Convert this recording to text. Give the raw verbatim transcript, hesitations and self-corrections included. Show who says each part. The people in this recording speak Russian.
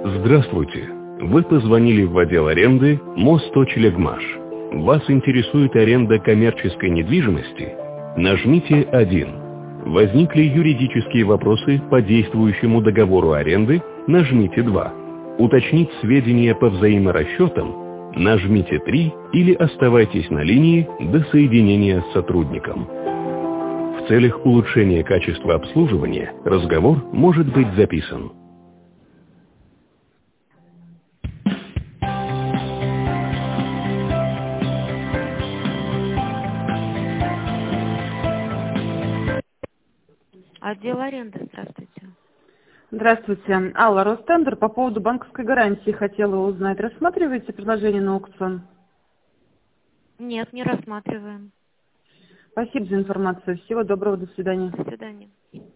Speaker 1: Здравствуйте. Вы позвонили в отдел аренды Мосточелегмаш. Вас интересует аренда коммерческой недвижимости? Нажмите один. Возникли юридические вопросы по действующему договору аренды? Нажмите два. Уточнить сведения по взаиморасчетам? Нажмите три или оставайтесь на линии до соединения с сотрудником. В целях улучшения качества обслуживания разговор может быть записан.
Speaker 2: Отдел аренды, здравствуйте.
Speaker 3: Здравствуйте. Алла, Ростендер, по поводу банковской гарантии хотела узнать. Рассматриваете предложение на аукцион?
Speaker 2: Нет, не рассматриваем.
Speaker 3: Спасибо за информацию. Всего доброго, до свидания.
Speaker 2: До свидания.